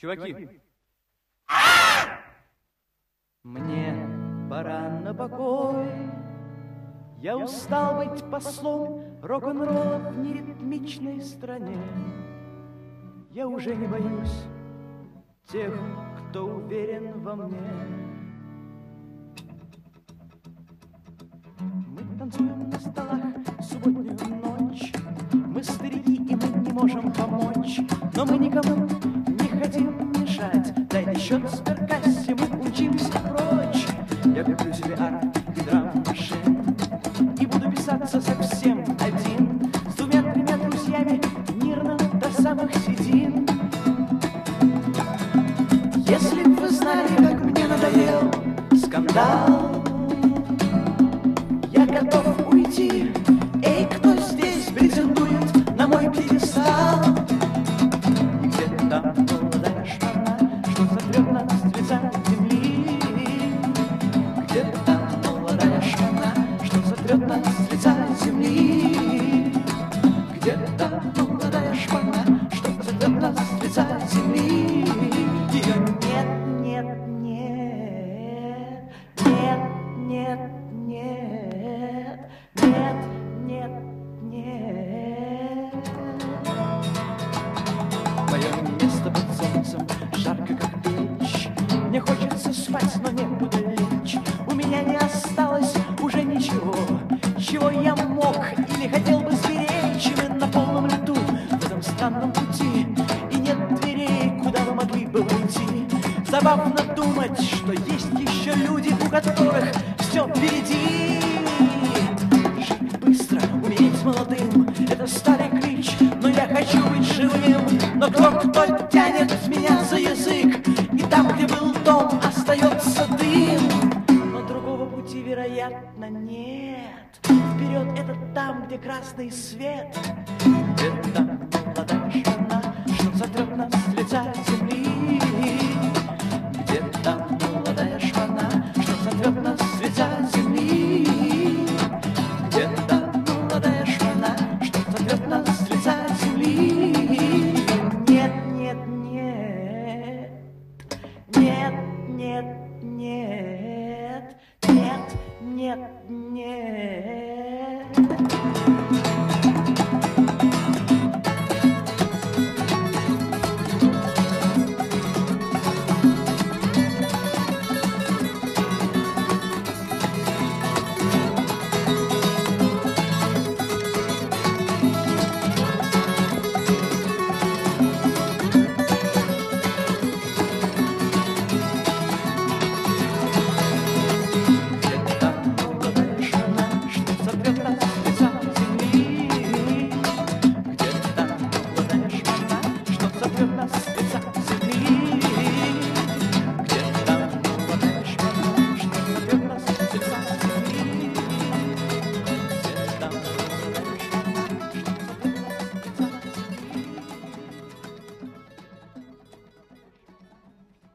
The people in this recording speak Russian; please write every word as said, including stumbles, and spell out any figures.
Чуваки! Мне пора на покой. Я устал быть послом рок-н-ролла в неритмичной стране. Я уже не боюсь тех, кто уверен во мне. Мы танцуем на столах субботнюю ночь. Мы старики, и мы не можем помочь. Но мы никому не хотим мешать. Дайте счет в сберкассе, мы учимся прочь. Я куплю себе арф и драм-машин и буду писаться совсем один, с двумя-тремя друзьями, мирно до самых седин. Если б вы знали, как мне надоел скандал, я готов уйти. Эй, кто здесь претендует на мой пьедестал? И где-то там молодая шпана, что сотрет нас с лица земли. Где-то там молодая шпана, что сотрет нас с лица земли. Где-то там молодая шпана, что сотрет нас с лица земли. Ее нет, нет, нет, нет, нет, нет, нет, нет, нет. Мое место под солнцем жарко, как печь. Мне хочется спать, но некуда лечь. У меня не осталось уже ничего, чего я мог или хотел бы сберечь. И мы на полном лету в этом странном пути, и нет дверей, куда вы могли бы выйти. Забавно думать, что есть еще люди, у которых все впереди. Жить быстро, умереть молодым — это старый клич, но я хочу быть живым. Но кто-кто тянет меня за язык, и там, где был дом, остается дым. Но другого пути, вероятно, нет. Вперед — это там, где красный свет.